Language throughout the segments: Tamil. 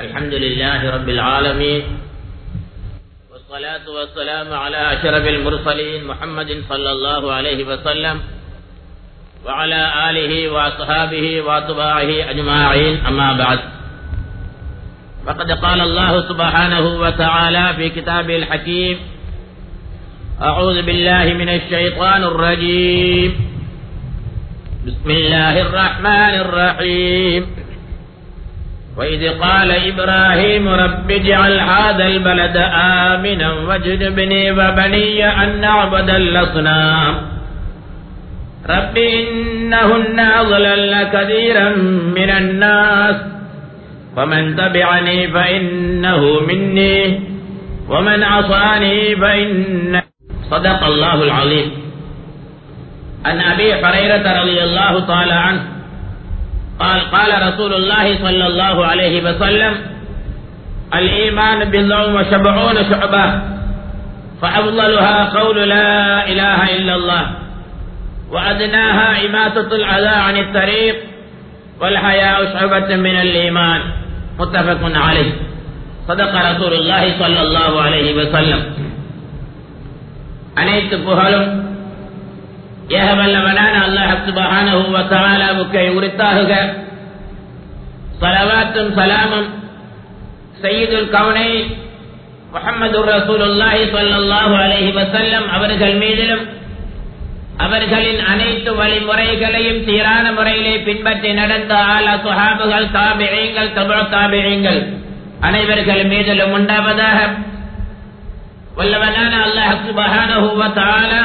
الحمد لله رب العالمين، والصلاة والسلام على أشرف المرسلين محمد صلى الله عليه وسلم وعلى آله وأصحابه وأتباعه أجمعين، أما بعد. فقد قال الله سبحانه وتعالى في كتابه الحكيم: أعوذ بالله من الشيطان الرجيم، بسم الله الرحمن الرحيم. وإذ قال إبراهيم رب اجعل هذا البلد آمنا واجنبني وبني أن نعبد الأصنام رب إنهن أضللن كثيرا من الناس ومن تبعني فإنه مني ومن عصاني فإنه صدق الله العظيم. عن أبي هريرة رضي الله تعالى عنه قال قال رسول الله صلى الله عليه وسلم: الإيمان بضع وسبعون شعبة فأفضلها قول لا إله إلا الله وأدناها إماتة الأذى عن الطريق والحياء شعبة من الإيمان. متفق عليه. صدق رسول الله صلى الله عليه وسلم. அனைத்து புகழும் ஏகவல்லவனான அல்லாஹ் சுப்ஹானஹு வ தஆலாவுக்கு உரித்தாகுக. ஸலவாத்தும் ஸலாமும் சய்யிதுல் கௌனைன் முஹம்மதுர் ரசூலுல்லாஹி ஸல்லல்லாஹு அலைஹி வஸல்லம் அவர்கள் மீதிலும் அவர்களின் அனைத்து வழிமுறைகளையும் சீரான முறையிலே பின்பற்றி நடந்த ஆல சுஹாபுகள், தாபிஈன்கள், தபு தாபிஈன்கள் அனைவர்கள் மீதிலும் உண்டாவதாக. வல்லவனான அல்லாஹ் சுப்ஹானஹு வ தஆலா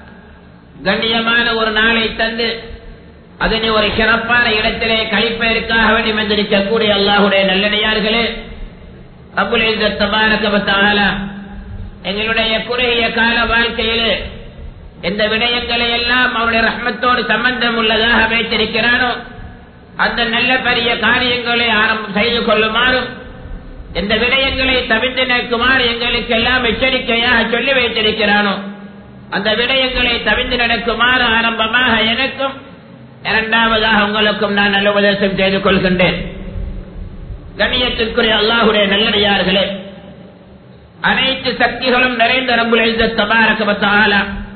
கண்ணியமான ஒரு நாளை தந்து அதனை ஒரு சிறப்பான இடத்திலே கழிப்பதற்காக வேண்டி வந்திருக்கக்கூடிய அல்லாஹுடைய நல்லடியார்களே, ரப்புல் இஸ்ஸத் தபாரக வ தஆலா எங்களுடைய குறுகிய கால வாழ்க்கையிலே எந்த விடயங்களை எல்லாம் அவருடைய ரஹ்மத்தோடு சம்பந்தம் உள்ளதாக வைத்திருக்கிறானோ அந்த நல்ல பெரிய காரியங்களை ஆரம்பம் செய்து கொள்ளுமாறும், எந்த விடயங்களை தவிர்த்து நிற்குமாறு எங்களுக்கு எல்லாம் எச்சரிக்கையாக சொல்லி வைத்திருக்கிறானோ அந்த விடயங்களை தவிர்த்து நடக்குமாறு ஆரம்பமாக எனக்கும் இரண்டாவதாக உங்களுக்கும் நான் நல்ல உபதேசம் செய்து கொள்கின்றேன். கண்ணியத்திற்குரிய அல்லாஹுடைய நல்லடியார்களே, அனைத்து சக்திகளும் நிறைந்த ரப்புல் இஸ்ஸத் தபாரக வ தஆலா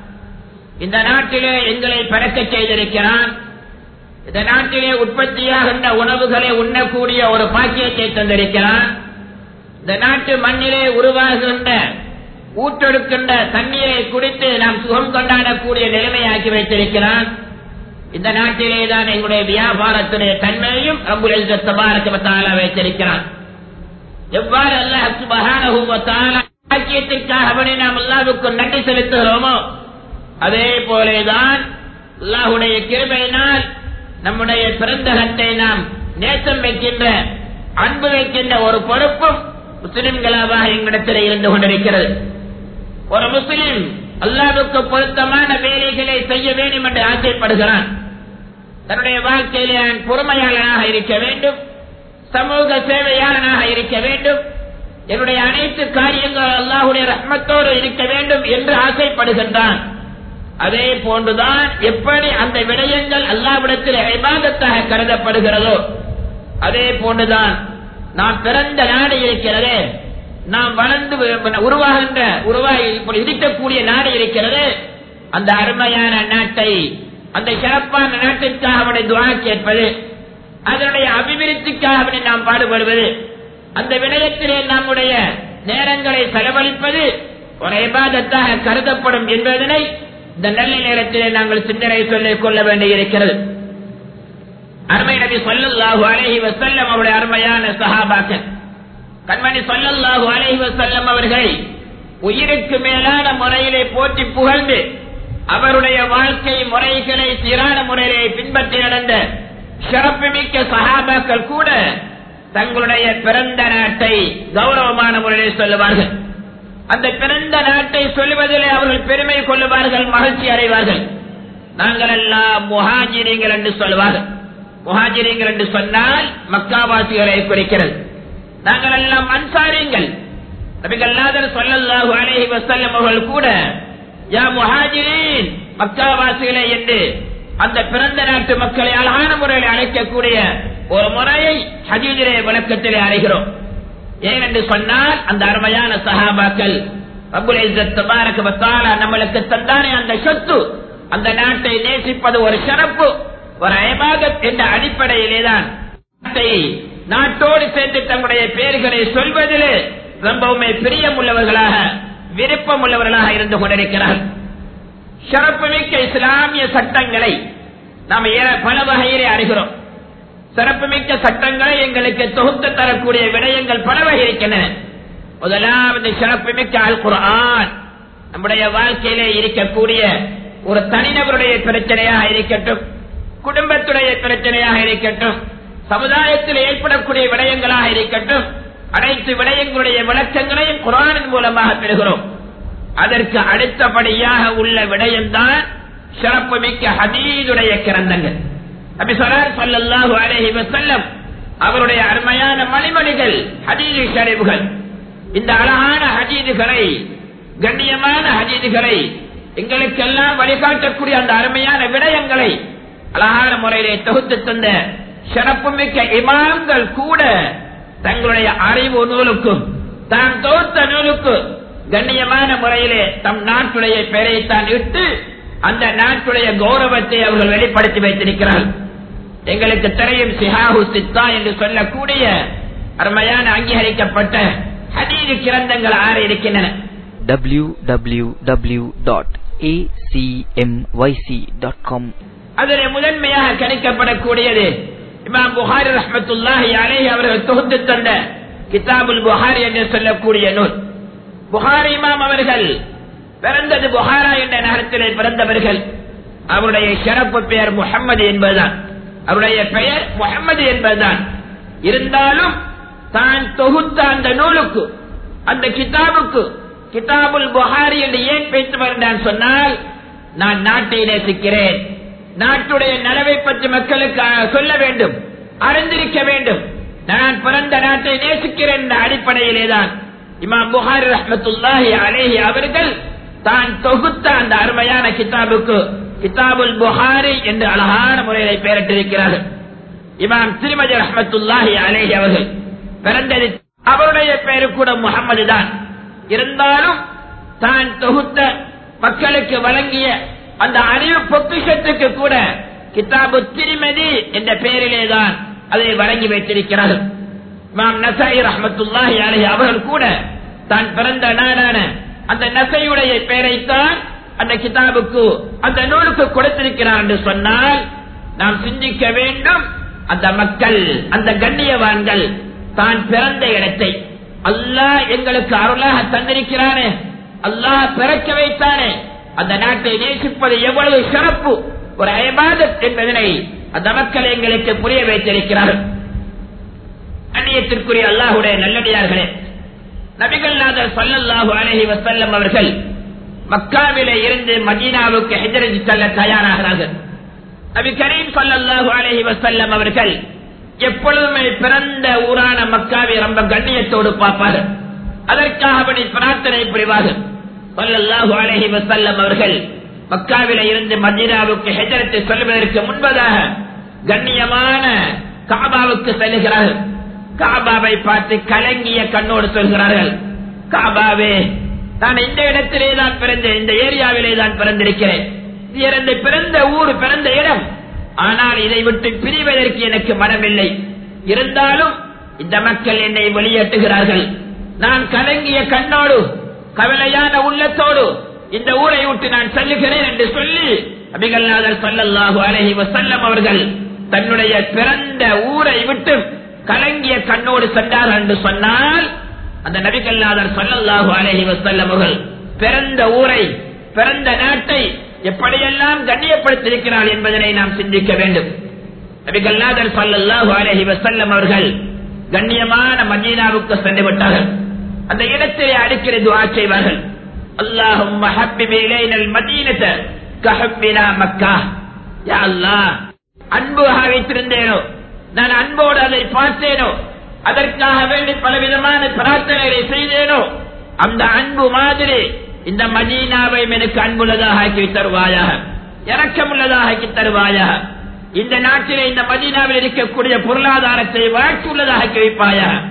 இந்த நாட்டிலே எங்களை பறக்க செய்திருக்கிறான். இந்த நாட்டிலே உற்பத்தியாகின்ற உணவுகளை உண்ணக்கூடிய ஒரு பாக்கியத்தை தந்திருக்கிறான். இந்த நாட்டு மண்ணிலே உருவாகின்ற ஊற்றெடுக்கின்ற தண்ணீரை குடித்து நாம் சுகம் கொண்டாடக்கூடிய நிலைமையாக்கி வைத்திருக்கிறான். இந்த நாட்டிலே தான் எங்களுடைய வியாபாரத்துடைய தன்மையையும் ரப்புல் இஸ்ஸத் தபாரக வ தஆலா வைத்திருக்கிறான். எவ்வாறு அல்லாஹ் சுப்ஹானஹு வ தஆலா பாக்கியத்திற்காக நாம் அல்லாஹ்வுக்கு நன்றி செலுத்துகிறோமோ அதே போலேதான் அல்லாஹுடைய கிருபையினால் நம்முடைய பிறந்தகத்தை நாம் நேசம் வைக்கின்ற, அன்பு வைக்கின்ற ஒரு பொறுப்பும் முஸ்லிம்களாக எங்களிடத்தில் இருந்து கொண்டிருக்கிறது. ஒரு முஸ்லிம் அல்லாஹ்வுக்கு பொருத்தமான வேலைகளை செய்ய வேண்டும் என்று ஆசைப்படுகிறான். தன்னுடைய வாழ்க்கையிலே பொறுமையாளனாக இருக்க வேண்டும், சமூக சேவையாளனாக இருக்க வேண்டும், என்னுடைய அனைத்து காரியங்கள் அல்லாஹுடைய ரஹ்மத்தோடு இருக்க வேண்டும் என்று ஆசைப்படுகின்றான். அதே போன்றுதான் எப்படி அந்த விடயங்கள் அல்லாஹ்விடத்தில் இபாதத்தாக கருதப்படுகிறதோ அதே போன்றுதான் நாம் பிறந்த நாடு இருக்கிறதே, நாம் வளர்ந்து உருவாகி இருக்கக்கூடிய நாடு இருக்கிறது, அந்த அருமையான நாட்டை, அந்த சிறப்பான நாட்டிற்காக அவனை துஆ கேட்பது, அதனுடைய அபிவிருத்திக்காக நாம் பாடுபடுவது, அந்த விடயத்திலே நம்முடைய நேரங்களை செலவழிப்பது ஒரு இபாதத்தாக கருதப்படும் என்பதனை இந்த நல்ல நேரத்திலே நாங்கள் சிந்தனை சொல்லிக் கொள்ள வேண்டியிருக்கிறது. அருமை நபி ஸல்லல்லாஹு அலைஹி வஸல்லம் அவருடைய அருமையான சஹாபாக்கள் கண்மணி ஸல்லல்லாஹு அலைஹி வஸல்லம் அவர்களை உயிருக்கு மேலான முறையிலே போற்றி புகழ்ந்து அவருடைய வாழ்க்கை முறைகளை சீரான முறையிலே பின்பற்றி நடந்த சிறப்புமிக்க சஹாபாக்கள் கூட தங்களுடைய பிறந்த நாட்டை கௌரவமான முறையிலே சொல்லுவார்கள். அந்த பிறந்த நாட்டை சொல்லுவதிலே அவர்கள் பெருமை கொள்ளுவார்கள், மகிழ்ச்சி அடைவார்கள். நாங்கள் எல்லாம் முஹாஜிரீங்கள் என்று சொல்வார்கள். முஹாஜிரீங்கள் என்று சொன்னால் மக்காவாசிகளை குறிக்கிறது. நாங்கள் எல்லாம் அன்சாரிங்கள். நபிகள் நாதர் ஸல்லல்லாஹு அலைஹி வஸல்லம் அவர்கள் கூட யா முஹாஜிரீன், மக்காவாசிகளை என்று அந்த பிறந்த நாட்டு மக்களை அழகான முறையில் அழைக்கக்கூடிய ஒரு முறையை ஹதீஸிலே விளக்கத்திலே அறிகிறோம். ஏனென்று சொன்னால் அந்த அருமையான சஹாபாக்கள் ரப்புல் இஸ்ஸத் தபாரக வ தஆலா நம்மளுக்கு தந்தானே அந்த சொத்து, அந்த நாட்டை நேசிப்பது ஒரு சிறப்பு, ஒரு இபாதத் என்ற அடிப்படையிலேதான் நாட்டோடு சேர்ந்து தங்களுடைய பெயர்களை சொல்வதிலே ரொம்பவுமே பிரியமுள்ளவர்களாக விருப்பம் உள்ளவர்களாக இருந்து கொண்டிருக்கிறார்கள். சிறப்புமிக்க இஸ்லாமிய சட்டங்களை நாம் பல வகையிலே அறிகிறோம். சிறப்புமிக்க சட்டங்களை எங்களுக்கு தொகுத்து தரக்கூடிய விடயங்கள் பல வகை இருக்கின்றன. முதலாவது சிறப்புமிக்க அல் குர்ஆன் நம்முடைய வாழ்க்கையிலே இருக்கக்கூடிய ஒரு தனிநபருடைய பிரச்சனையாக இருக்கட்டும், குடும்பத்துடைய பிரச்சனையாக இருக்கட்டும், சமுதாயத்தில் ஏற்படக்கூடிய விடயங்களாக இருக்கட்டும், அனைத்து விடயங்களுடைய விளக்கங்களையும் குர்ஆனின் மூலமாக பெறுகிறோம். அதற்கு அடுத்தபடியாக உள்ள விடயம்தான் சிறப்புமிக்க ஹதீஸுடைய கிரந்தங்கள். நபி ஸல்லல்லாஹு அலைஹி வஸல்லம் அவருடைய அருமையான மணிமணிகள் ஹதீஸ் ஷரீஃப்கள். இந்த அழகான ஹதீஸுகளை, கண்ணியமான ஹதீஸுகளை, எங்களுக்கெல்லாம் வழிகாட்டக்கூடிய அந்த அருமையான விடயங்களை அழகான முறையிலே தொகுத்து தந்த சிறப்புமிக்க இமாம்கள் கூட தங்களுடைய அறிவு நூலுக்கும் தான் தொகுத்த நூலுக்கு கண்ணியமான முறையிலே தம் நாட்டுடைய பெயரைத்தான் இட்டு அந்த நாட்டுடைய கௌரவத்தை அவர்கள் வெளிப்படுத்தி வைத்திருக்கிறார்கள். எங்களுக்கு தெரியும் சிஹாஹு சித்தா என்று சொல்லக்கூடிய அருமையான அங்கீகரிக்கப்பட்ட ஹதீஸ் கிரந்தங்கள் 6 இருக்கின்றன. www.acmyc.com அதில் முதன்மையாக கணிக்கப்படக்கூடியது இமாம் புகாரி ரஹ்மத்துல்லாஹி அலைஹி அவர்கள் தொகுத்து தந்த கிதாபுல் புகாரி என்று சொல்லக்கூடிய நூல். புகாரி இமாம் அவர்கள் பிறந்தது புகாரா என்ற நகரத்திலே பிறந்தவர்கள். அவருடைய சிறப்பு பெயர் முஹம்மது என்பதுதான். அவருடைய பெயர் முஹம்மது என்பதுதான். இருந்தாலும் தான் தொகுத்த அந்த நூலுக்கு, அந்த கிதாபுக்கு கிதாபுல் புகாரி என்று ஏன் பேசுவார் என்று சொன்னால், நான் நாட்டை நேசிக்கிறேன், நாட்டுடைய நலவை பற்றி மக்களுக்கு சொல்ல வேண்டும், அறிந்திருக்க வேண்டும், நான் பிறந்த நாட்டை நேசிக்கிறேன் என்ற அடிப்படையிலேதான் இமாம் புகாரி ரஹ்மத்துல்லாஹி அலைஹி அவர்கள் தான் தொகுத்த அந்த அருமையான கிதாபுக்கு கிதாபுல் புகாரி என்று அழகான முறையை பெயரிட்டிருக்கிறார்கள். இமாம் திருமதி ரஹ்மத்துல்லாஹி அலைஹி அவர்கள் பிறந்தது, அவருடைய பெயரு கூட முஹம்மது தான். இருந்தாலும் தான் தொகுத்த மக்களுக்கு வழங்கிய அந்த அறிவு பொக்கிஷத்துக்கு கூட கிதாபு திருமதி என்ற பெயரிலேதான் அதை வழங்கி வைத்திருக்கிறார்கள். இமாம் நஸாயி ரஹ்மத்துல்லாஹி அலைஹி அவர்கள் கூட தான் பிறந்த நாடான அந்த நஸையுடைய பெயரைத்தான் அந்த கிதாபுக்கு, அந்த நூலுக்கு கொடுத்திருக்கிறார் என்று சொன்னால் நாம் சிந்திக்க வேண்டும். அந்த மக்கள், அந்த கண்ணியவான்கள் தான் பிறந்த இடத்தை அல்லாஹ் எங்களுக்கு அருளாக தந்திருக்கிறானே, அல்லாஹ் பிறக்க வைத்தானே, அந்த நாட்டை நேசிப்பது எவ்வளவு சிறப்பு, ஒரு இபாதத் என்பதனை அந்த மக்கள் எங்களுக்கு புரிய வைத்திருக்கிறார்கள். அந்நியத்திற்குரிய அல்லாஹுடைய நல்லடியார்களே, நபிகள் நாதர் ஸல்லல்லாஹு அலைஹி வஸல்லம் அவர்கள் மக்காவிலே இருந்து மதீனாவுக்கு ஹிஜ்ரத் செல்ல தயாராகிறார்கள். நபி கரீம் ஸல்லல்லாஹு அலைஹி வஸல்லம் அவர்கள் எப்பொழுதுமே பிறந்த ஊரான மக்காவை ரொம்ப கண்ணியத்தோடு பார்ப்பார்கள். அதற்காக அப்படி பிரார்த்தனை புரிவார்கள். ஸல்லல்லாஹு அலைஹி வஸல்லம் அவர்கள் மக்காவிலே இருந்து மதீனாவுக்கு ஹிஜ்ரத் செல்வதற்கு முன்பதாக கண்ணியமான காபாவுக்கு செல்கிறார்கள். காபாவை பார்த்து கலங்கிய கண்ணோடு சொல்கிறார்கள், காபாவே, நான் இந்த இடத்திலே தான் பிறந்தேன், இந்த ஏரியாவிலே தான் பிறந்திருக்கிறேன், இது பிறந்த ஊர், பிறந்த இடம். ஆனால் இதை விட்டு பிரிவதற்கு எனக்கு மனமில்லை. இருந்தாலும் இந்த மக்கள் என்னை வெளியேற்றுகிறார்கள். நான் கலங்கிய கண்ணோடு, கவலையான உள்ளத்தோடு இந்த ஊரை விட்டு நான் செல்லுகிறேன் என்று சொல்லி நபிகள் நாதர் ஸல்லல்லாஹு அலைஹி வஸல்லம் அவர்கள் தன்னுடைய பிறந்த ஊரை விட்டு கலங்கிய கண்ணோடு சென்றார்கள் என்று சொன்னால், அந்த நபிகள் நாதர் ஸல்லல்லாஹு அலைஹி வஸல்லம் அவர்கள் பிறந்த ஊரை, பிறந்த நாட்டை எப்படியெல்லாம் கண்ணியப்படுத்தியிருக்கிறார் என்பதனை நாம் சிந்திக்க வேண்டும். நபிகள் நாதர் ஸல்லல்லாஹு அலைஹி வஸல்லம் அவர்கள் கண்ணியமான மதீனாவுக்கு சென்று விட்டார்கள். அந்த இடத்திலே அடிக்கடி துஆ செய்வார்கள், அல்லாஹும்ம ஹப்பிப் இலைனல் மதீனத கஹப்பினா மக்கா. யா அல்லாஹ், அன்புக வைத்திருந்தேனோ, நான் அன்போடு அதை பார்த்தேனோ, அதற்காக வேண்டி பலவிதமான பிரார்த்தனைகளை செய்தேனோ, அந்த அன்பு மாதிரி இந்த மதீனாவை எனக்கு அன்புள்ளதாக ஆக்கி தருவாயாக, இரக்கமுள்ளதாக ஆக்கி தருவாயாக. இந்த நாட்டிலே, இந்த மதீனாவில் இருக்கக்கூடிய பொருளாதாரத்தை வாழ்க்கையுள்ளதாக ஆக்கி வைப்பாயாக.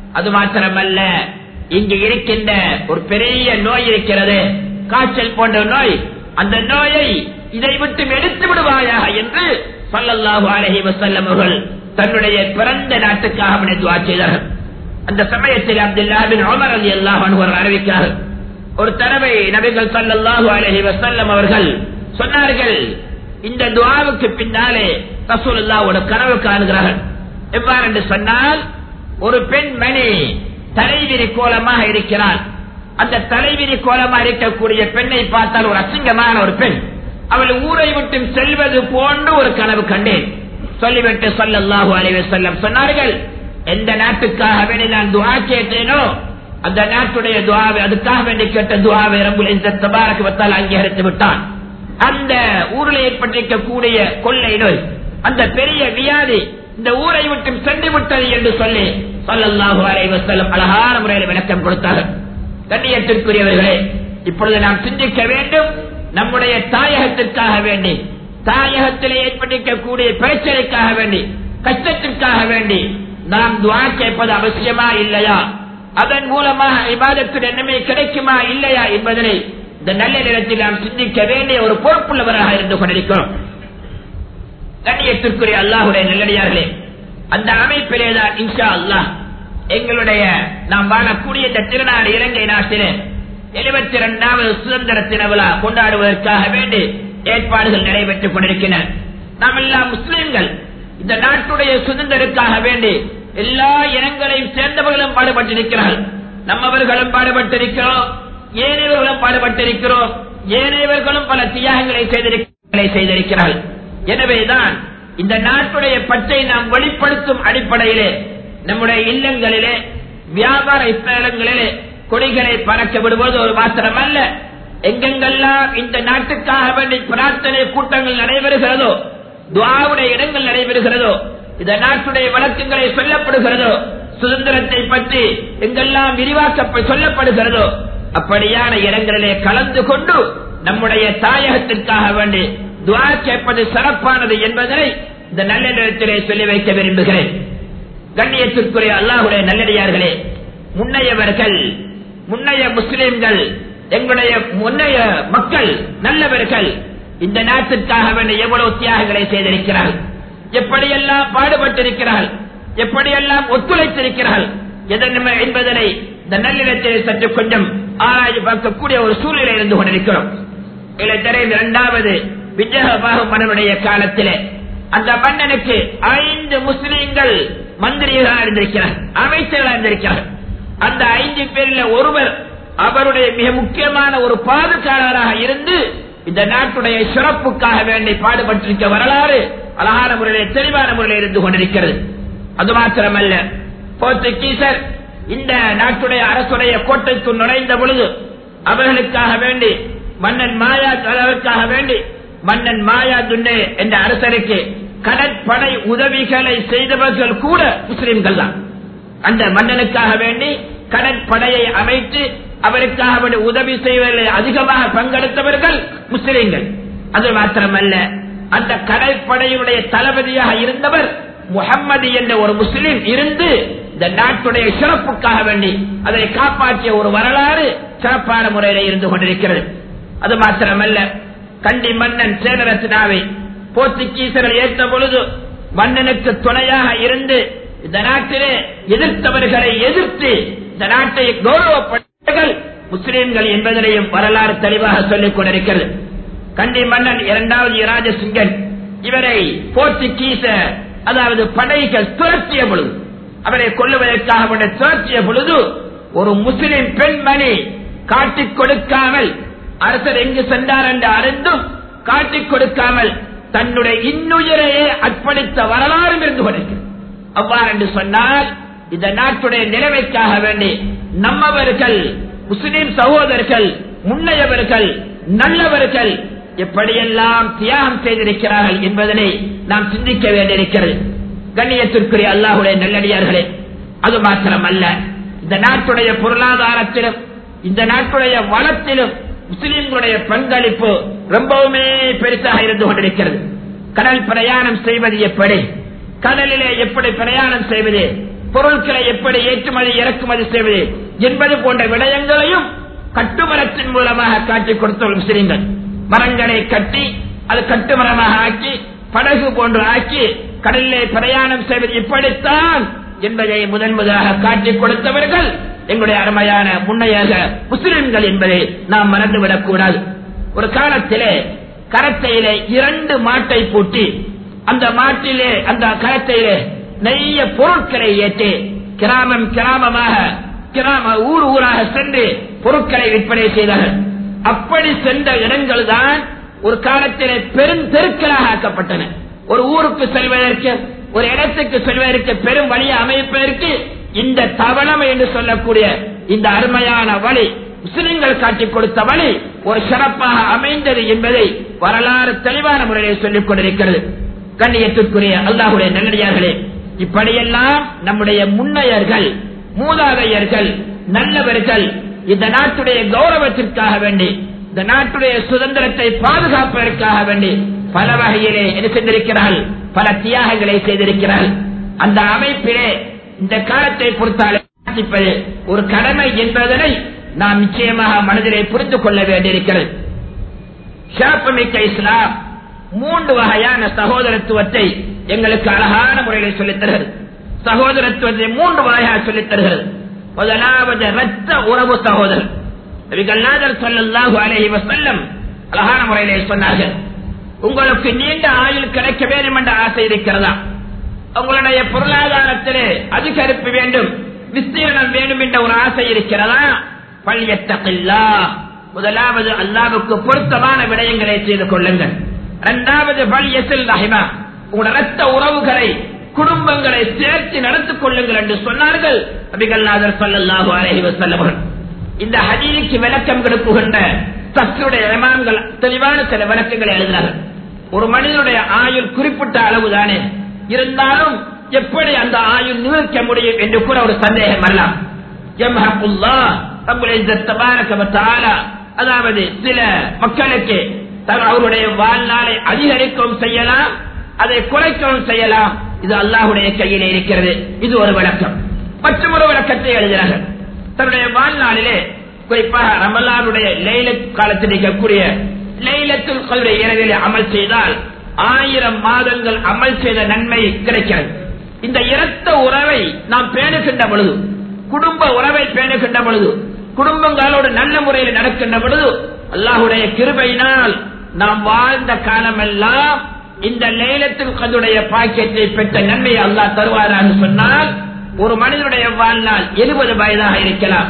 அது மாத்திரமல்ல, இங்கு இருக்கின்ற ஒரு பெரிய நோய் இருக்கிறது, காய்ச்சல் போன்ற நோய். அந்த நோயை இதை விட்டு எடுத்து விடுவாயாக என்று ஸல்லல்லாஹு அலைஹி வஸல்லம் அவர்கள் தன்னுடைய பிறந்த நாட்டுக்காக துஆ செய்தார்கள். அந்த சமயத்தில் அப்துல்லாஹ் பின் உமர் ரலியல்லாஹு அன்ஹு அறிவிக்கிறார்கள், ஒரு தடவை நபிகள் ஸல்லல்லாஹு அலைஹி வஸல்லம் அவர்கள் சொன்னார்கள், இந்த துஆவுக்கு பின்னாலே ரசூலுல்லாஹ் ஒரு கனவு காணுகிறார்கள். எவ்வாறு என்று சொன்னால், ஒரு பெண்மணி தலைவிரி கோலமாக இருக்கிறார். அந்த தலைவிரி கோலமாக இருக்கக்கூடிய பெண்ணை பார்த்தால் ஒரு அசிங்கமான ஒரு பெண், அவள் ஊரை விட்டு செல்வது போன்று ஒரு கனவு கண்டேன். சொல்லிவிட்டு ஸல்லல்லாஹு அலைஹி வஸல்லம் சொன்னார்கள், எந்த நாட்டுக்காக வேண்டி நான் துஆ கேட்டேனோ அந்த நாட்டுடைய துஆவை, அதுக்காக வேண்டி கேட்ட துஆவை ரப்புல் இஸ்ஸத் தபாரக வ தஆலா அங்கீகரித்து விட்டான். அந்த ஊரில் ஏற்பட்டிருக்கக்கூடிய கொள்ளை நோய், அந்த பெரிய வியாதி இந்த ஊரை விட்டு சென்று விட்டது என்று சொல்லி ஸல்லல்லாஹு அலைஹி வஸல்லம் அழகான முறையில் விளக்கம் கொடுத்தார்கள். கண்ணியத்திற்குரியவர்களே, இப்பொழுது நாம் சிந்திக்க வேண்டும், நம்முடைய தாயகத்திற்காக வேண்டி, தாயகத்திலே ஏற்பட்டிருக்கக்கூடிய பிரச்சனைக்காக வேண்டி, கஷ்டத்திற்காக வேண்டி நாம் துஆ கேட்பது அவசியமா இல்லையா, அதன் மூலமாக இபாதத்துடைய நன்மை கிடைக்குமா இல்லையா என்பதனை இந்த நல்ல நேரத்தில் நாம் சிந்திக்க வேண்டிய ஒரு பொறுப்புள்ளவராக இருந்து கொண்டிருக்கிறோம். கண்ணியத்திற்குரிய அல்லாஹ்வுடைய நல்லடியார்களே, அந்த அமைப்பிலேதான் இன்ஷா அல்லாஹ் எங்களுடைய நாம் வாழக்கூடிய இந்த திருநாடு இலங்கை நாட்டிலே 72வது சுதந்திர தின விழா கொண்டாடுவதற்காக வேண்டி ஏற்பாடுகள் நடைபெற்றுக் கொண்டிருக்கின்றன. நாம் எல்லாம் முஸ்லிம்கள், இந்த நாட்டுடைய சுதந்திரத்துக்காக வேண்டி எல்லா இனங்களையும் சேர்ந்தவர்களும் பாடுபட்டிருக்கிறார்கள். நம்மவர்களும் பாடுபட்டிருக்கிறோம், ஏனையவர்களும் பாடுபட்டிருக்கிறோம், ஏனையவர்களும் பல தியாகங்களை செய்திருக்கிறார்கள். எனவேதான் இந்த நாட்டுடைய பற்றை நாம் வெளிப்படுத்தும் அடிப்படையிலே நம்முடைய இல்லங்களிலே, வியாபார ஸ்தலங்களிலே கொடிகளை பறக்க விடுவது ஒரு மாத்திரமல்ல, எங்கெங்கெல்லாம் இந்த நாட்டுக்காக வேண்டி பிரார்த்தனை கூட்டங்கள் நடைபெறுகிறதோ, துஆவுடைய இடங்கள் நடைபெறுகிறதோ, இந்த நாட்டுடைய வழக்குகளை சொல்லப்படுகிறதோ, சுதந்திரத்தை பற்றி எங்கெல்லாம் விரிவாக்க சொல்லப்படுகிறதோ, அப்படியான இடங்களிலே கலந்து கொண்டு நம்முடைய தாயகத்திற்காக வேண்டி துஆ கேட்பது சிறப்பானது என்பதை இந்த நல்ல நேரத்திலே சொல்லி வைக்க விரும்புகிறேன். கண்ணியத்திற்குரிய அல்லாஹ்வுடைய நல்லடியார்களே, முன்னைய முஸ்லிம்கள், எங்களுடைய முன்னைய மக்கள் நல்லவர்கள் இந்த நாட்டுக்காக வேண்டிய எவ்வளவு தியாகங்களை செய்திருக்கிறார்கள், எப்படியெல்லாம் பாடுபட்டிருக்கிறார்கள், எப்படியெல்லாம் ஒத்துழைத்திருக்கிறார்கள் என்பதனை இந்த நல்லிடத்தில் சற்று கொஞ்சம் ஆராய்ச்சி பார்க்கக்கூடிய ஒரு சூழ்நிலை இருந்து கொண்டிருக்கிறோம். இளைஞரை 2வது விஜயபாகு மன்னனுடைய காலத்திலே அந்த மன்னனுக்கு 5 முஸ்லிம்கள் மந்திரிகளாக இருந்திருக்கிறார், அமைச்சர்களாக இருந்திருக்கிறார். அந்த 5 பேரில் ஒருவர் அவருடைய மிக முக்கியமான ஒரு பாதுகாவலராக இருந்து இந்த நாட்டுடைய சிறப்புக்காக வேண்டி பாடுபட்டிருக்க வரலாறு அழகான முறையிலே தெளிவான முறையில் இருந்து கொண்டிருக்கிறது. அது மாத்திரமல்ல, போர்த்துகீசர் இந்த நாட்டுடைய அரசுடைய கோட்டைக்கு நுழைந்த பொழுது அவர்களுக்காக வேண்டி மன்னன் மாயா துண்டே என்ற அரசருக்கு கடற்படை உதவிகளை செய்தவர்கள் கூட முஸ்லிம்கள் தான். அந்த மன்னனுக்காக வேண்டி கடற்படையை அமைத்து அவருக்காக வேண்டி உதவி செய்வதில் அதிகமாக பங்கெடுத்தவர்கள் முஸ்லிம்கள். அது மாத்திரமல்ல, அந்த கடற்படையுடைய தளபதியாக இருந்தவர் முஹம்மது என்ற ஒரு முஸ்லிம் இருந்து இந்த நாட்டுடைய சிறப்புக்காக வேண்டி அதை காப்பாற்றிய ஒரு வரலாறு சிறப்பான முறையில் இருந்து கொண்டிருக்கிறது. அது மாத்திரமல்ல, கண்டி மன்னன் சேனரத்னாவை போர்த்துகீசர்கள் ஏற்ற பொழுது மன்னனுக்கு துணையாக இருந்து இந்த நாட்டிலே எதிர்த்தவர்களை எதிர்த்து இந்த நாட்டை கௌரவப்பட்டவர்கள் முஸ்லிம்கள் என்பதனையும் வரலாறு தெளிவாக சொல்லிக் கொண்டிருக்கிறது. கண்டி மன்னன் 2வது ராஜசிங்கன் இவரை போர்த்துகீச அதாவது படைகள் துரத்திய பொழுது, அவரை கொல்லுவதற்காக துரத்திய பொழுது ஒரு முஸ்லிம் பெண்மணி காட்டிக் கொடுக்காமல், அரசர் எங்கு சென்றார் என்று அறிந்தும் காட்டிக் கொடுக்காமல் தன்னுடைய இன்னுயிரையே அர்ப்பணித்த வரலாறு இருந்து கொண்டிருக்கிறது. அவ்வாறு என்று சொன்னால் இந்த நாட்டுடைய நிலைமைக்காக வேண்டி நம்மவர்கள் முஸ்லிம் சகோதரர்கள் முன்னையவர்கள் நல்லவர்கள் எப்படியெல்லாம் தியாகம் செய்திருக்கிறார்கள் என்பதனை நாம் சிந்திக்க வேண்டியிருக்கிறது. கண்ணியத்திற்குரிய அல்லாஹ்வுடைய நல்லடியார்களே, அது மாத்திரமல்ல, இந்த நாட்டுடைய பொருளாதாரத்திலும் இந்த நாட்டுடைய வளத்திலும் முஸ்லிம்களுடைய பங்களிப்பு ரொம்பவுமே பெருசாக இருந்து கொண்டிருக்கிறது. கடல் பிரயாணம் செய்வது எப்படி, கடலிலே எப்படி பிரயாணம் செய்வது, பொருட்களை எப்படி ஏற்றுமதி இறக்குமதி செய்வது என்பது போன்ற விடயங்களையும் கட்டுமரத்தின் மூலமாக காட்டிக் கொடுத்த முஸ்லிம்கள். மரங்களை கட்டி அது கட்டுமரமாக ஆக்கி படகு போன்று ஆக்கி கடலிலே பிரயாணம் செய்வது இப்படித்தான் என்பதை முதலாக காட்டிக் கொடுத்தவர்கள் எங்களுடைய அருமையான முன்னையாக முஸ்லிம்கள் என்பதை நாம் மறந்துவிடக் கூடாது. ஒரு காலத்திலே கரத்தையிலே 2 மாட்டை பூட்டி அந்த மாட்டிலே அந்த கரத்தையிலே நிறைய பொருட்களை ஏற்றி ஊர் ஊராக சென்று பொருட்களை விற்பனை செய்தார்கள். அப்படி சென்ற இடங்கள் தான் ஒரு காலத்திலே பெருந்தெருக்களாக ஆக்கப்பட்டன. ஒரு ஊருக்கு செல்வதற்கு ஒரு இடத்துக்கு செல்வதற்கு பெரும் வழியை அமைப்பதற்கு இந்த தவணம் என்று சொல்லக்கூடிய இந்த அருமையான வழி முஸ்லிம்கள் காட்டிக் கொடுத்த வழி ஒரு சிறப்பாக அமைந்தது என்பதை வரலாறு தெளிவான முறையில் சொல்லிக் கொண்டிருக்கிறது. கண்ணியத்திற்குரிய அல்லாஹ்வுடைய நல்லடியார்களே, இப்படியெல்லாம் நம்முடைய முன்னையர்கள் மூதாதையர்கள் நல்லவர்கள் இந்த நாட்டுடைய கௌரவத்திற்காக வேண்டி இந்த நாட்டுடைய சுதந்திரத்தை பாதுகாப்பதற்காக வேண்டி பல வகையிலே என்ன செய்திருக்கிறார்கள், பல தியாகங்களை செய்திருக்கிறார்கள். அந்த அமைப்பிலே இந்த காலத்தை பொறுத்தாலே ஒரு கடமை என்பதனை நாம் நிச்சயமாக மனதிலே புரிந்து கொள்ள வேண்டியிருக்கிறது. ஷாப்புமிக்க இஸ்லாம் 3 வகையான சகோதரத்துவத்தை எங்களுக்கு அழகான முறையில் சொல்லித் தருகிறது. சகோதரத்துவத்தை 3 வகையாக சொல்லித் தருகிறது. முதலாவது இரத்த உறவு சகோதரர். நபிகள் நாயகம் ஸல்லல்லாஹு அலைஹி வஸல்லம் அழகான முறையிலே சொன்னார்கள், உங்களுக்கு நீண்ட ஆயுள் கிடைக்க வேண்டும் என்ற ஆசை இருக்கிறதா? உங்களுடைய பொருளாதாரத்திலே அதிகரிப்பு வேண்டும், விஸ்தீரணம் வேண்டும் என்ற ஒரு ஆசை இருக்கிறதா? ஃபல்யத்தகில்லாஹ், முதலாவது அல்லாஹ்வுக்கு பொருத்தமான விடயங்களை செய்து கொள்ளுங்கள். இரண்டாவது ஃபல்யஸில் ரஹிமா, உங்களுடைய இரத்த உறவுகளை குடும்பங்களை சேர்த்து நடத்திக் கொள்ளுங்கள் என்று சொன்னார்கள் நபிகள் நாயகம் ஸல்லல்லாஹு அலைஹி வஸல்லம். இந்த ஹதீஸுக்கு விளக்கம் கொடுக்கின்ற தஃசீருடைய இமாம்கள் தெளிவான சில விளக்கங்களை எழுதினார்கள். ஒரு மனிதனுடைய ஆயுள் குறிப்பிட்ட அளவுதானே இருந்தாலும் எப்படி அந்த ஆயுள் நீடிக்க முடியும் என்று கூட ஒரு சந்தேகம் வரலாம். யம்ஹகுல்லாஹ் ரப்புல் இஸ்ஸத் தபாரக வ தஆலா, அதாவது சில மக்களுக்கு அவருடைய வாழ்நாளை அதிகரிக்கவும் செய்யலாம், அதை குறைக்கவும் செய்யலாம். இது அல்லாஹ்வுடைய கையிலே இருக்கிறது. இது ஒரு விளக்கம். மற்றொரு விளக்கத்தை எழுதினார்கள். தன்னுடைய வாழ்நாளிலே குறிப்பாக ரமலானுடைய லைலத் காலத்தில் இருக்கக்கூடிய லைலத்துல் கத்ர் இரவிலே அமல் செய்தால் 1000 மாதங்கள் அமல் செய்த நன்மை கிடைக்கிறது. இந்த இரத்த உறவை நாம் பேணுகின்ற பொழுது, குடும்ப உறவை பேணுகின்ற பொழுது, குடும்பங்களோடு நல்ல முறையில் நடக்கின்ற பொழுது அல்லாஹ்வுடைய கிருபையினால் நாம் வாழ்ந்த காலமெல்லாம் இந்த லைலத்துல் கத்ருடைய பாக்கியத்தை பெற்ற நன்மையை அல்லாஹ் தருவாரான்னு சொன்னால், ஒரு மனிதனுடைய வாழ்நாள் 70 வயதாக இருக்கலாம்,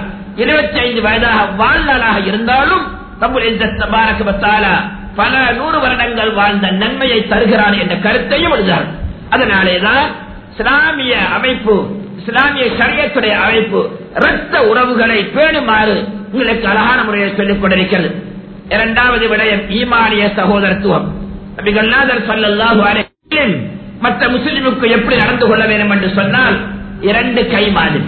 25 வயதாக வாழ்நாளாக இருந்தாலும் ரப்புல் இஸ்ஸத் தபாரக வ தஆலா பல 100 வருடங்கள் வாழ்ந்த நன்மையை தருகிறான் என்ற கருத்தையும் எழுதுகிறார். அதனாலேதான் இஸ்லாமிய அமைப்பு, இஸ்லாமிய ஷரியத்துடைய அமைப்பு இரத்த உறவுகளை பேணுமாறு உங்களுக்கு அழகான முறையில் சொல்லிக் கொண்டிருக்கிறது. இரண்டாவது விடயம் ஈமானிய சகோதரத்துவம். நபிகள் நாயகம் ஸல்லல்லாஹு அலைஹி வஸல்லம் மற்ற முஸ்லிமுக்கு எப்படி நடந்து கொள்ள வேண்டும் என்று சொன்னால், 2 கை மாதிரி.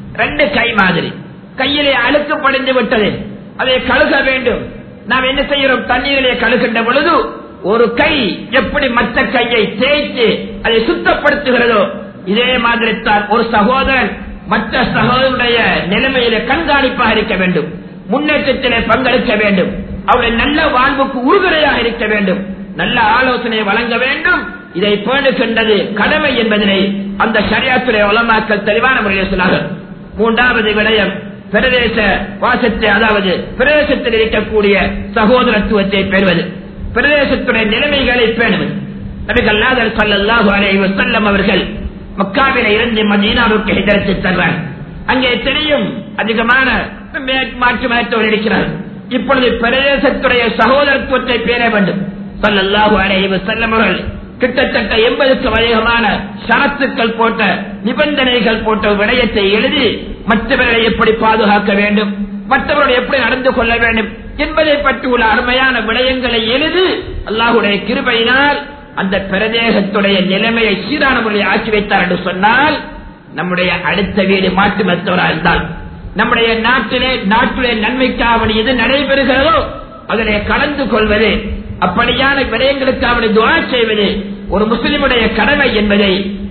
2 கை மாதிரி. கையிலே அழுக்கு படிந்து விட்டது, அதை கழுக வேண்டும். நாம் என்ன செய்கிறோம், தண்ணீரிலே கழுகின்ற பொழுது ஒரு கை எப்படி மற்ற கையை தேய்த்து அதை சுத்தப்படுத்துகிறதோ இதே மாதிரி தான் ஒரு சகோதரன் மற்ற சகோதரனுடைய நிலைமையிலே கண்காணிப்பாக இருக்க வேண்டும், முன்னேற்றத்திலே பங்களிக்க வேண்டும், அவருடைய நல்ல வாழ்வுக்கு உறுதுணையாக இருக்க வேண்டும், நல்ல ஆலோசனை வழங்க வேண்டும். இதை பேணுகின்றது கடமை என்பதனை அந்த ஷரியத்துடைய உலமாக்கள் தெளிவான முறையில் சொன்னார்கள். மூன்றாவது விடயம் பிரதேச வாசத்தை, அதாவது பிரதேசத்தில் இருக்கக்கூடிய சகோதரத்துவத்தை பெறுவது, பிரதேசத்துடைய நிலைமைகளை பேணுவது. நபிகள் நாயகம் ஸல்லல்லாஹு அலைஹி வஸல்லம் அவர்கள் மக்காவிலே இருந்து மதீனாவுக்கு ஹிஜ்ரத் சென்றார். அங்கே தெரியும் அதிகமான மாற்று மதத்தோடு இருக்கிறார். இப்பொழுது பிரதேசத்துடைய சகோதரத்துவத்தை பேண வேண்டும். ஸல்லல்லாஹு அலைஹி வஸல்லம் அவர்கள் கிட்டத்தட்ட 80க்கு அதிகமான ஷரத்துக்கள் போட்ட, நிபந்தனைகள் போட்ட விடயத்தை எழுதி மற்றவர்களை எப்படி பாதுகாக்க வேண்டும், மற்றவர்களை எப்படி நடந்து கொள்ள வேண்டும் என்பதை பற்றி உள்ள அருமையான விடயங்களை எழுதி அல்லாஹ்வுடைய கிருபையினால் அந்த பிரதேசத்துடைய நிலைமையை சீரான முறையில் ஆக்கி வைத்தார் என்று சொன்னால், நம்முடைய அடுத்த வீடு மாற்று மருத்துவராக இருந்தால், நம்முடைய நாட்டுடைய நன்மைக்காக எது நடைபெறுகிறதோ அதிலே கலந்து கொள்வது, அப்படியான விடயங்களுக்காக துஆ செய்வது ஒரு முஸ்லிமுடைய கடமை என்பதை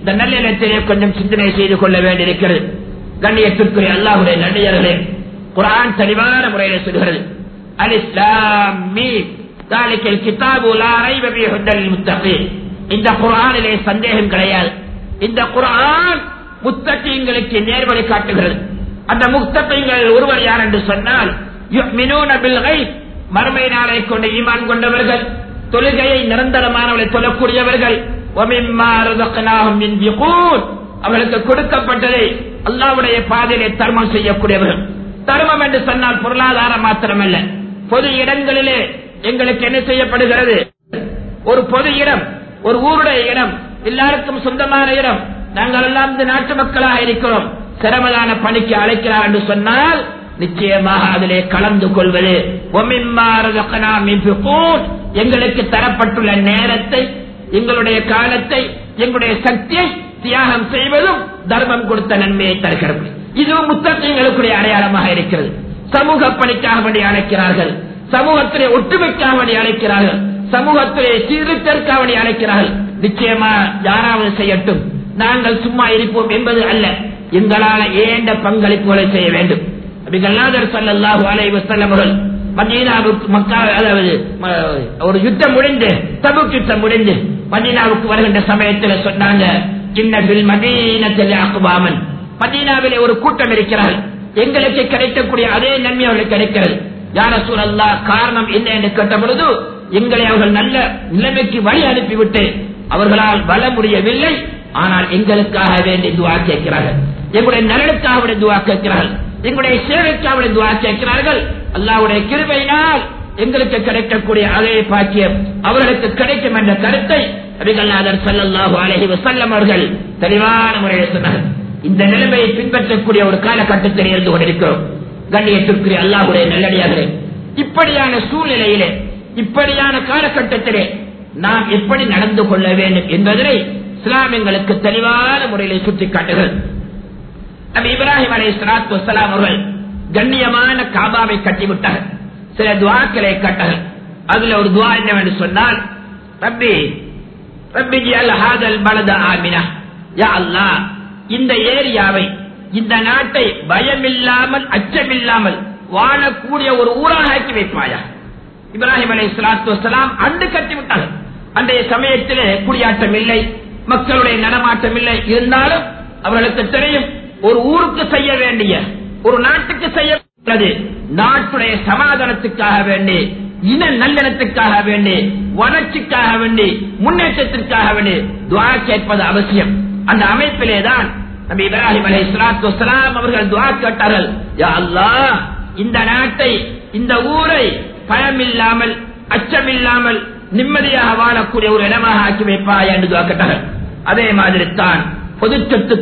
இந்த நல்லெண்ணத்திலே கொஞ்சம் சிந்தனை செய்து கொள்ள வேண்டியிருக்கிறது. கண்ணியத்திற்குரிய அல்லாஹ்வுடைய நல்லடியார்களே, குர்ஆன் தெளிவான முறையில் சொல்கிறது, அலிஃப் லாம் மீம் தாலிகல் கிதாபு லா ரைப ஃபீஹி ஹுதல் லில் முத்தகீன். இந்த குர்ஆனிலே சந்தேகம் கிடையாது. இந்த குர்ஆன் முத்தகீன்களுக்கு நேர்வழி காட்டுகிறது. அந்த முத்தகீன்கள் ஒருவர் யார் என்று சொன்னால், யுமினூன பில் கைப், மறுமை நாளை கொண்டு ஈமான் கொண்டவர்கள், தொழுகையை நிரந்தரமானவர்களை தொழக்கூடியவர்கள், வமிம்மா ரஸக்னாஹும் யுன்ஃபிகூன், அவர்களுக்கு கொடுக்கப்பட்டதை அல்லாஹ்வுடைய பாதையிலே தர்மம் செய்யக்கூடியவர்கள். தர்மம் என்று சொன்னால் பொருளாதாரம் மாத்திரமல்ல, பொது இடங்களிலே எங்களுக்கு என்ன செய்யப்படுகிறது? ஒரு பொது இடம், ஒரு ஊருடைய இடம், எல்லாருக்கும் சொந்தமான இடம், நாங்கள் எல்லாம் இந்த நாட்டு மக்களாக இருக்கிறோம், சிரமதான பணிக்கு அழைக்கிறார் என்று சொன்னால் நிச்சயமாக அதிலே கலந்து கொள்வது, எங்களுக்கு தரப்பட்டுள்ள நேரத்தை, எங்களுடைய காலத்தை, எங்களுடைய சக்தியை தியாகம் செய்வதும் தர்மம் கொடுத்த நன்மையை தருகிறது. இதுவும் முத்தகீன்களுடைய அடையாளமாக இருக்கிறது. சமூக பணிக்காக வேண்டி அழைக்கிறார்கள், சமூகத்திலே ஒற்றுமைக்காக வேண்டி அழைக்கிறார்கள், சமூகத்திலே சீர்திருத்தற்காக வேண்டி அழைக்கிறார்கள். நிச்சயமா யாராவது செய்யட்டும், நாங்கள் சும்மா இருப்போம் என்பது அல்ல, எங்களால் ஏண்ட பங்களிப்புகளை செய்ய வேண்டும். ஸல்லல்லாஹு அலைஹி வஸல்லம் அவர்கள் மதீனாவுக்கு, மக்கா, அதாவது ஒரு யுத்தம் முடிந்து, தபூக் யுத்தம் முடிந்து மதீனாவுக்கு வருகின்ற சமயத்தில் சொன்னாங்க, இன்ன பில் மதீனத்தில் அக்வாமன், மதீனாவிலே ஒரு கூட்டம் இருக்கிறார்கள், எங்களுக்கு கிடைக்கக்கூடிய அதே நன்மை அவர்களுக்கு கிடைக்கிறது. யா ரசூலல்லாஹ், காரணம் என்ன என்று கேட்ட பொழுது, எங்களை அவர்கள் நல்ல நிலைமைக்கு வழி அனுப்பிவிட்டு அவர்களால் வர முடியவில்லை, ஆனால் எங்களுக்காக வேண்டி துஆ கேட்கிறார்கள், எங்களுடைய நலனுக்காக வேண்டி துஆ கேட்கிறார்கள், எங்களுடைய சேவைக்காக துஆ கேட்கிறார்கள். அல்லாஹ்வுடைய கிருபையினால் எங்களுக்கு கிடைக்கக்கூடிய அதே பாக்கியம் அவர்களுக்கு கிடைக்கும் என்ற கருத்தை நபிகள் ஸல்லல்லாஹு அலைஹி வஸல்லம் அவர்கள் தெளிவான முறையில் சொன்னார்கள். இந்த நிலைமையை பின்பற்றக்கூடிய ஒரு காலகட்டத்தில் இருந்து கொண்டிருக்கிறோம். கண்ணியத்திற்குரிய அல்லாஹ்வுடைய நல்லடியார்களே, இப்படியான சூழ்நிலையிலே, இப்படியான காலகட்டத்திலே நாம் எப்படி நடந்து கொள்ள வேண்டும் என்பதனை இஸ்லாம் எங்களுக்கு தெளிவான முறையில் சுட்டிக்காட்டுகிறது. நபி இப்ராஹிம் அலைஹிஸ்ஸலாத்து வஸ்ஸலாம் அவர்கள் கண்ணியமான காபாவை கட்டிவிட்டார்கள், சில துஆக்களை கேட்டார்கள். அதுல ஒரு துஆ என்னவென்று சொன்னால், ரப்பி ரப்பி ஜஅல் ஹாதல் பலத ஆமினா, யா அல்லாஹ், இந்த ஏரியாவை, இந்த நாட்டை பயமில்லாமல் அச்சமில்லாமல் வாழக்கூடிய ஒரு ஊராக ஆக்கி வைப்பாயா. இப்ராஹிம் அலைஹிஸ்ஸலாத்து வஸ்ஸலாம் அன்று கட்டிவிட்டார்கள். அன்றைய சமயத்திலே குடியாட்டம் இல்லை, மக்களுடைய நடமாட்டம் இல்லை. இருந்தாலும் அவர்களுக்கு தெரியும், ஒரு ஊருக்கு செய்ய வேண்டிய, ஒரு நாட்டுக்கு செய்யப்பட்டது நாட்டுடைய சமாதானத்துக்காக வேண்டி, இன நல்லெண்ணத்துக்காக வேண்டி, வளர்ச்சிக்காக வேண்டி, முன்னேற்றத்திற்காக வேண்டி துஆ கேட்பது அவசியம். அந்த அமைப்பிலேதான் நபி இப்ராஹிம் அலைஹிஸ்ஸலாத்து வஸ்ஸலாம் அவர்கள் துஆ கேட்டார்கள், யா அல்லாஹ், இந்த நாட்டை, இந்த ஊரை பயமில்லாமல் அச்சமில்லாமல் நிம்மதியாக வாழக்கூடிய ஒரு இடமாக ஆக்கி வைப்பாய் என்று துஆ கேட்டார்கள். அதே மாதிரி தான் பொது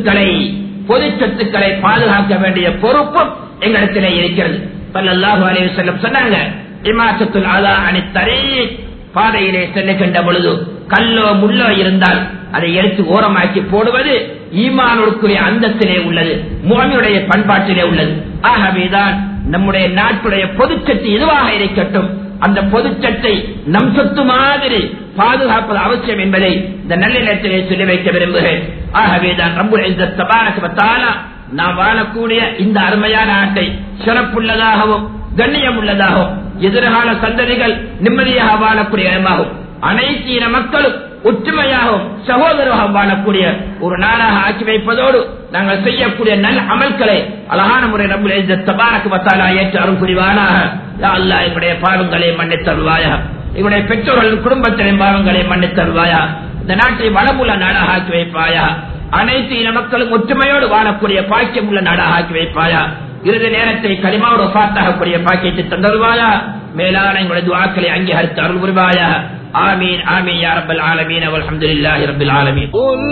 சொத்துக்களை பாதுகாக்க வேண்டிய பொறுப்பும் எங்களிடத்திலே இருக்கிறது. ஸல்லல்லாஹு அலைஹி வஸல்லம் சொன்னாங்க, இமாசத்துல் அதா அனித் தரீக், பாதையிலே செல்லுகின்ற பொழுது கல்லோ முள்ளோ இருந்தால் அதை எடுத்து ஓரமாக்கி போடுவது ஈமானுடைய அந்தத்திலே உள்ளது, முஃமினுடைய பண்பாட்டிலே உள்ளது. ஆகவேதான் நம்முடைய நாட்டுடைய பொதுச்சத்து எதுவாக இருக்கட்டும், அந்த பொதுச்சத்தை நம் சொத்து மாதிரி பாதுகாப்பது அவசியம் என்பதை இந்த நல்லிடத்திலே சொல்லி வைக்க விரும்புகிறேன். ஆகவேதான் ரப்புல் இஸ்ஸத் தபாரக வ தஆலா நாம் வாழக்கூடிய இந்த அருமையான நாட்டை சிறப்புள்ளதாகவும் கண்ணியம் உள்ளதாகவும், எதிர்கால சந்ததிகள் நிம்மதியாக வாழக்கூடிய இடமாகும், அனைத்து இன மக்களும் ஒற்றுமையாகவும் சகோதரமாக வாழக்கூடிய ஒரு நாடாக ஆக்கி வைப்பதோடு, நாங்கள் செய்யக்கூடிய நல்ல அமல்களை அழகான முறை ரப்புல் இஸ்ஸத் தபாரக வ தஆலா ஏற்று அருள் புரிவானாக. யா அல்லாஹ், எங்களுடைய பாவங்களை மன்னித்து தருவாயா, எங்களுடைய பெற்றோர்களின் குடும்பத்தின் பாவங்களை மன்னித்து தருவாயா, இந்த நாட்டை வளமுள்ள நாடாக ஆக்கி வைப்பாயா, அனைத்து இன மக்களும் ஒற்றுமையோடு வாழக்கூடிய பாக்கியம் உள்ள நாடாக ஆக்கி வைப்பாயா, இறுதி நேரத்தை கலிமாவோடு வஃபாத்தாகக்கூடிய பாக்கியத்தை தந்தருவாயா, மேலான எங்களுடைய துஆக்களை அங்கீகரித்து அருள் புரிவாயா. ஆமீன் ஆமீன் யா ரப்பல் ஆலமீன் வல்ஹம்துலில்லாஹி ரப்பில் ஆலமீன்.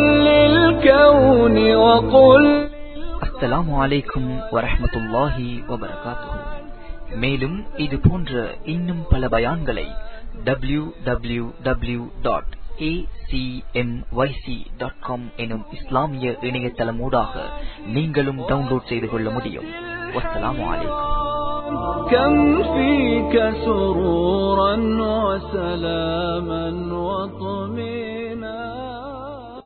அஸ்ஸலாமு அலைக்கும் வரஹ்மத்துல்லாஹி வபரகாத்துஹு. மேலும் இது போன்ற இன்னும் பல பயான்களை www.acmyc.com எனும் இஸ்லாமிய இணையதளமூடாக நீங்களும் டவுன்லோட் செய்து கொள்ள முடியும். வஸ்ஸலாமு அலைக்கும். كم فيك سرورا وسلاما وطمئنا